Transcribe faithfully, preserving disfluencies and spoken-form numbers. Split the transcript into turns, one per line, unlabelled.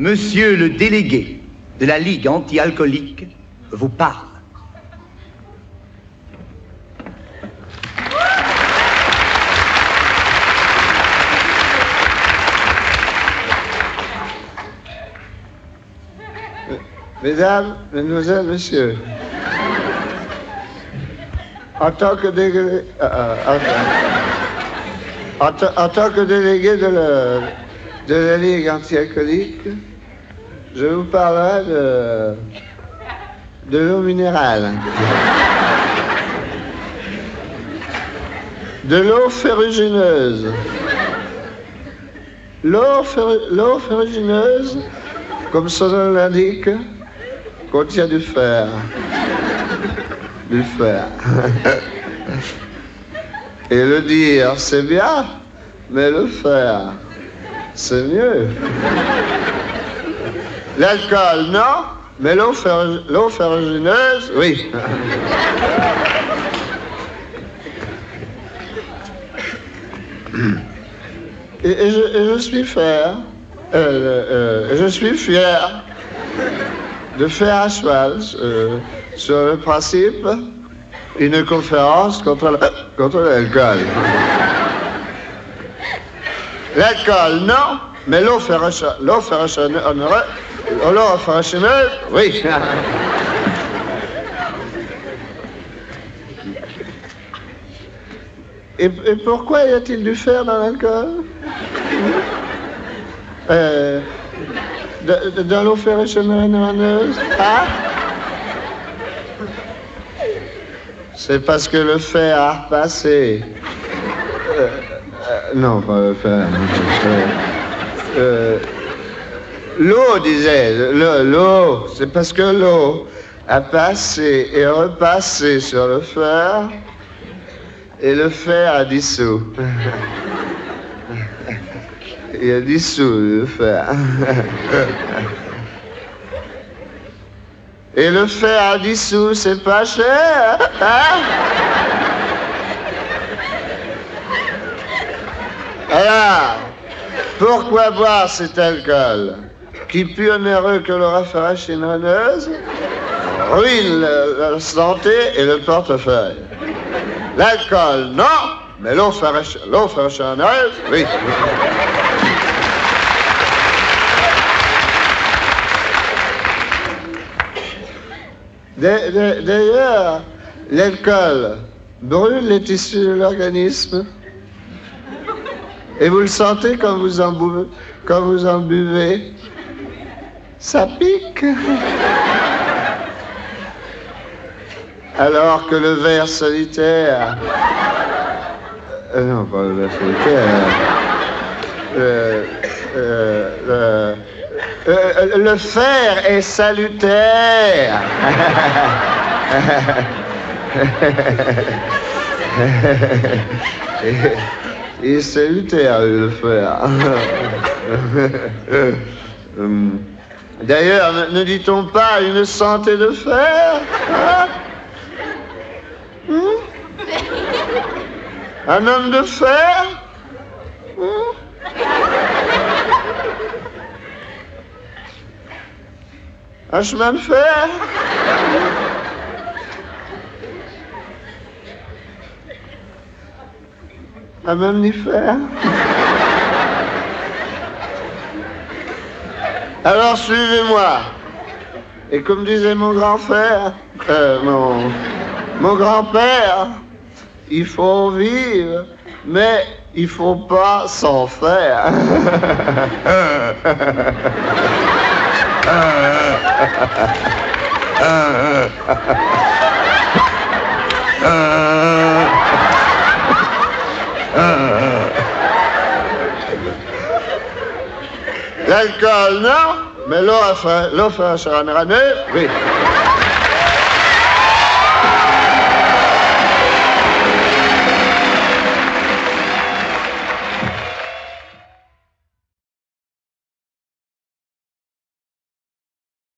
Monsieur le délégué de la Ligue anti-alcoolique vous parle.
Mesdames, Mesdemoiselles, Messieurs, en tant que délégué, euh, en, en, en tant que délégué de la, de la Ligue anti-alcoolique, je vous parlerai de, de l'eau minérale, de l'eau ferrugineuse. L'eau ferru, l'eau ferrugineuse, comme son nom l'indique, contient du fer. Du fer. Et le dire, c'est bien, mais le faire, c'est mieux. L'alcool, non, mais l'eau fer, l'eau ferrugineuse, oui. Et, et, je, et je suis fier, euh, euh, je suis fier de faire à cheval euh, sur le principe une conférence contre, la, contre l'alcool. L'alcool, non, mais l'eau ferrugineuse, l'eau ferrugineuse, l'eau ferrugineuse, oui. Et, et pourquoi y a-t-il du fer dans l'alcool? euh, Dans l'eau ferrugineuse, hein? C'est parce que le fer a repassé. Euh, euh, non, pas le fer. Euh, l'eau, disait, l'eau, c'est parce que l'eau a passé et repassé sur le fer et le fer a dissous. Il a dissous le fer. Et le fer à dissous, c'est pas cher, hein? Alors, pourquoi boire cet alcool qui, plus onéreux que le ferrugineuse, ruine la, la santé et le portefeuille? L'alcool, non, mais l'eau ferrugineuse, oui. D'ailleurs, l'alcool brûle les tissus de l'organisme. Et vous le sentez quand vous en buvez, quand vous en buvez. Ça pique. Alors que le verre solitaire... Euh, non, pas le verre solitaire. Euh, euh, euh, Euh, le fer est salutaire. Il est salutaire, le fer. D'ailleurs, ne, ne dit-on pas une santé de fer, hein? Hum? Un homme de fer, hum? Un chemin de fer? Un mammifère? Alors suivez-moi. Et comme disait mon grand-père, euh, mon, mon grand-père, il faut vivre, mais il faut pas s'en faire. L'alcool, non, mais l'eau ferrugineuse, oui.